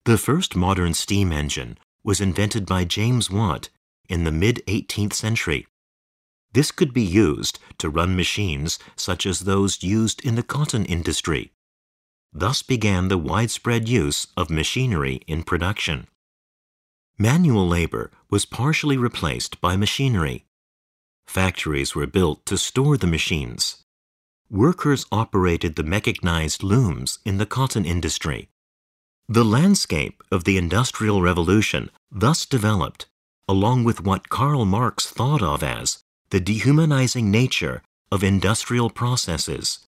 The first modern steam engine was invented by James Watt in the mid-18th century. This could be used to run machines such as those used in the cotton industry. Thus began the widespread use of machinery in production. Manual labor was partially replaced by machinery. Factories were built to store the machines. Workers operated the mechanized looms in the cotton industry. The landscape of the Industrial Revolution thus developed, along with what Karl Marx thought of as the dehumanizing nature of industrial processes.